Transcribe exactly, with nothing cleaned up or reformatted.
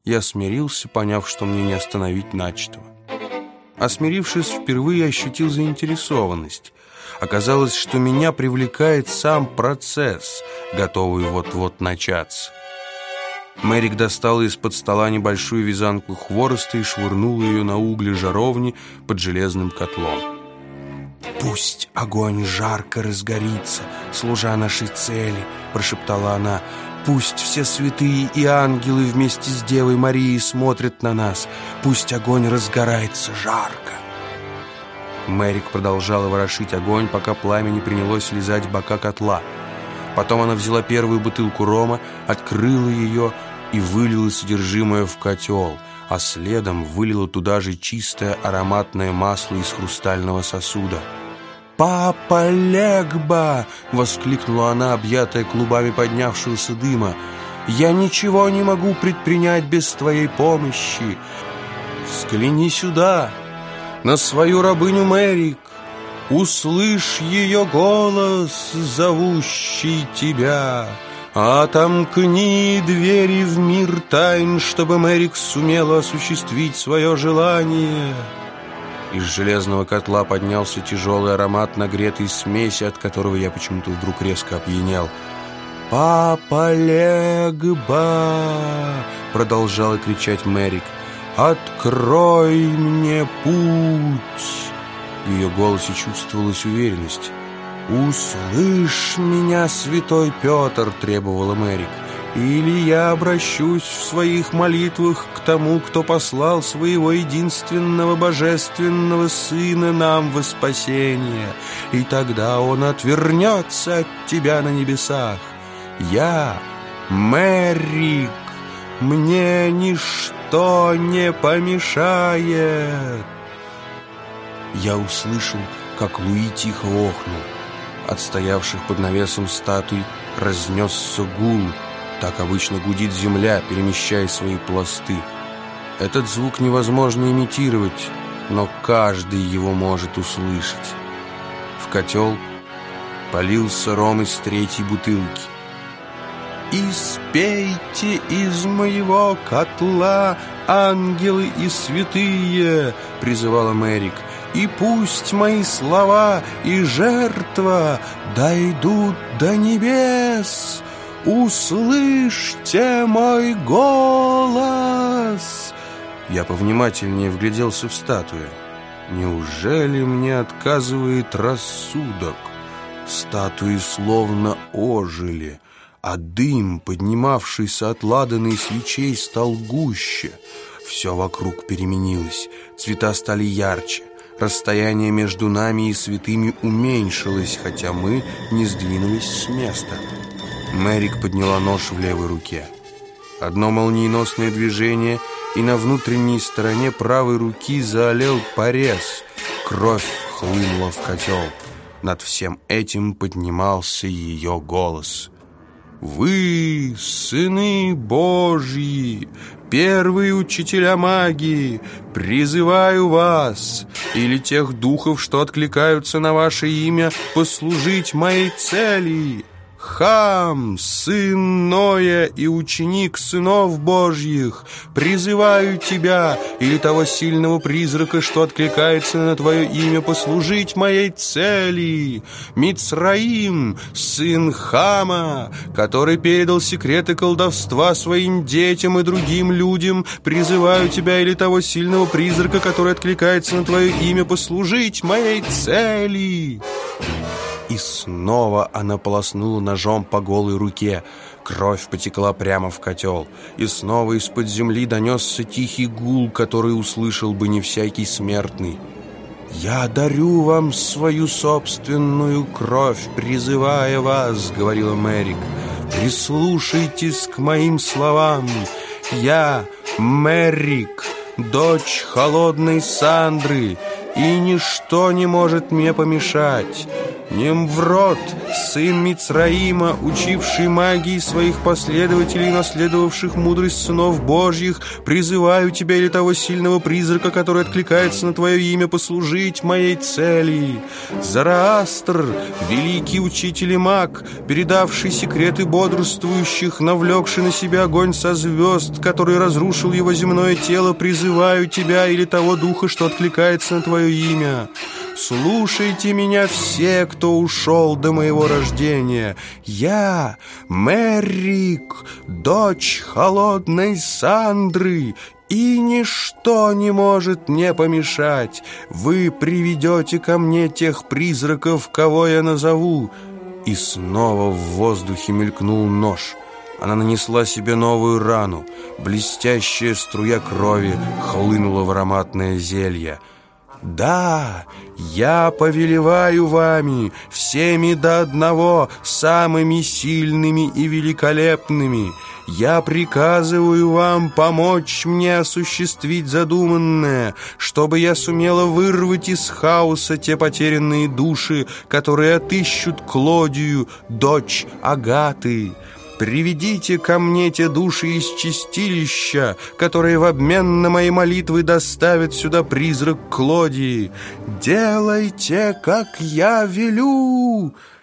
Я смирился, поняв, что мне не остановить начатого. Осмирившись, впервые ощутил заинтересованность. Оказалось, что меня привлекает сам процесс, готовый вот-вот начаться. Мэрик достала из-под стола небольшую вязанку хвороста и швырнула ее на угли жаровни под железным котлом. «Пусть огонь жарко разгорится, служа нашей цели», — прошептала она. «Пусть все святые и ангелы вместе с Девой Марией смотрят на нас. Пусть огонь разгорается жарко». Мэрик продолжала ворошить огонь, пока пламя не принялось лизать бока котла. Потом она взяла первую бутылку рома, открыла ее и вылила содержимое в котел, а следом вылила туда же чистое ароматное масло из хрустального сосуда. «Папа Легба!» — воскликнула она, объятая клубами поднявшегося дыма. «Я ничего не могу предпринять без твоей помощи. Взгляни сюда, на свою рабыню Мэрик. Услышь ее голос, зовущий тебя. Отомкни двери в мир тайн, чтобы Мэрик сумела осуществить свое желание». Из железного котла поднялся тяжелый аромат нагретой смеси, от которого я почему-то вдруг резко опьянел. «Папа Легба!» — продолжала кричать Мэрик. «Открой мне путь!» В ее голосе чувствовалась уверенность. «Услышь меня, святой Петр!» — требовала Мэрик. «Или я обращусь в своих молитвах к тому, кто послал своего единственного божественного Сына нам во спасение, и тогда он отвернется от тебя на небесах. Я, Мэрик, мне ничто не помешает». Я услышал, как Луи тихо охнул. От стоявших под навесом статуй разнесся гул. Так обычно гудит земля, перемещая свои пласты. Этот звук невозможно имитировать, но каждый его может услышать. В котел полился ром из третьей бутылки. «Испейте из моего котла, ангелы и святые!» — призывала Мэрик. «И пусть мои слова и жертва дойдут до небес! Услышьте мой голос!» Я повнимательнее вгляделся в статую. Неужели мне отказывает рассудок? Статуи словно ожили, а дым, поднимавшийся от ладана и свечей, стал гуще. Все вокруг переменилось, цвета стали ярче. Расстояние между нами и святыми уменьшилось, хотя мы не сдвинулись с места. Мэрик подняла нож в левой руке. Одно молниеносное движение, и на внутренней стороне правой руки заолел порез. Кровь хлынула в котел. Над всем этим поднимался ее голос. «Вы, сыны Божьи, первые учителя магии, призываю вас, или тех духов, что откликаются на ваше имя, послужить моей цели. Хам, сын Ноя и ученик сынов Божьих, призываю тебя, или того сильного призрака, что откликается на твое имя, послужить моей цели. Мицраим, сын Хама, который передал секреты колдовства своим детям и другим людям, призываю тебя, или того сильного призрака, который откликается на твое имя, послужить моей цели». И снова она полоснула ножом по голой руке. Кровь потекла прямо в котел. И снова из-под земли донесся тихий гул, который услышал бы не всякий смертный. «Я дарю вам свою собственную кровь, призывая вас», — говорила Мэрик. «Прислушайтесь к моим словам. Я, Мэрик, дочь холодной Сандры, и ничто не может мне помешать. Немврод, сын Мицраима, учивший магии своих последователей, наследовавших мудрость сынов Божьих, призываю тебя или того сильного призрака, который откликается на твое имя, послужить моей цели. Зараастр, великий учитель и маг, передавший секреты бодрствующих, навлекший на себя огонь со звезд, который разрушил его земное тело, призываю тебя или того духа, что откликается на твое имя. Слушайте меня все, кто ушел до моего рождения. Я, Меррик, дочь холодной Сандры, и ничто не может мне помешать. Вы приведете ко мне тех призраков, кого я назову». И снова в воздухе мелькнул нож. Она нанесла себе новую рану. Блестящая струя крови хлынула в ароматное зелье. «Да, я повелеваю вами, всеми до одного, самыми сильными и великолепными. Я приказываю вам помочь мне осуществить задуманное, чтобы я сумела вырвать из хаоса те потерянные души, которые отыщут Клодию, дочь Агаты. Приведите ко мне те души из чистилища, которые в обмен на мои молитвы доставят сюда призрак Клодии. Делайте, как я велю!»